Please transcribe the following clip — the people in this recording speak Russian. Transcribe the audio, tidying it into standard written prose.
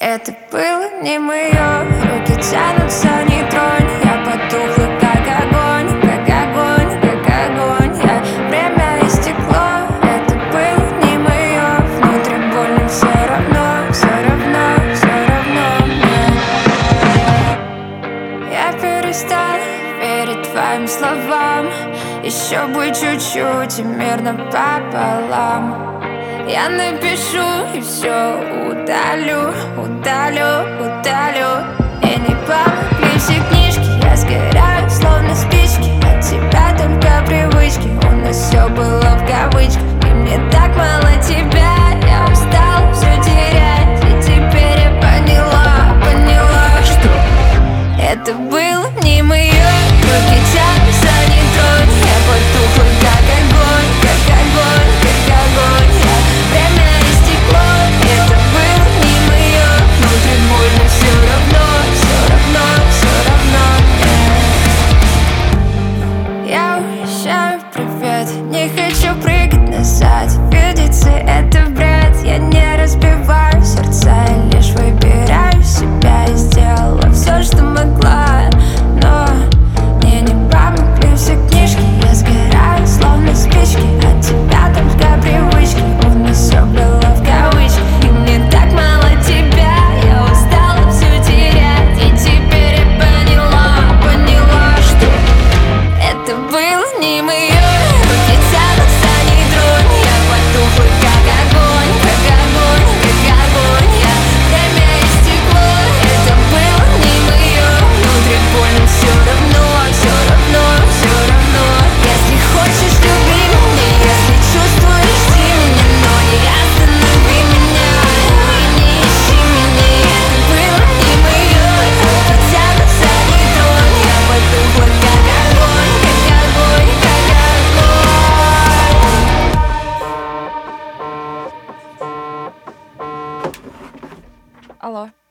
Это было не мое, руки тянутся, не тронь. Я потухла, как огонь, как огонь, как огонь. Время истекло, это было не мое. Внутри больно, все равно, все равно, все равно мне. Я перестала верить твоим словам. Еще бы чуть-чуть и мирно пополам. Я напишу и все удалю, удалю, удалю. И не помогли все книжки, я сгораю, словно спички. От тебя только привычки, у нас все было в кавычках. И мне так мало тебя, я устала все терять. И теперь я поняла, что это было не мое. Руки тянутся, не тронь. Я потухла, как огонь, как огонь, как огонь. Время истекло, это было не мое. Внутри больно, все равно, все равно, все равно мне. Я уезжаю, привет. Не хочу прыгать назад. Видится это бред. Я не разбиваю сердца, я лишь выбираю себя. И сделала все, что могла, но мне не помогли все книжки. Я сгораю, словно спички. От тебя только привычки, у нас все было в кавычках. И мне так мало тебя, я устала все терять. И теперь я поняла, что это было не мое. Руки тянутся, не тронь. Я потухла, как огонь, как огонь, как огонь. Время истекло, это было не мое. Внутри больно, все равно, все равно, все равно. Если хочешь, люби меня, если чувствуешь, жди меня, но не останови меня и не ищи меня. Это было не мое. Руки тянутся, не тронь. Я потухла, как огонь, как огонь, как огонь. Алло.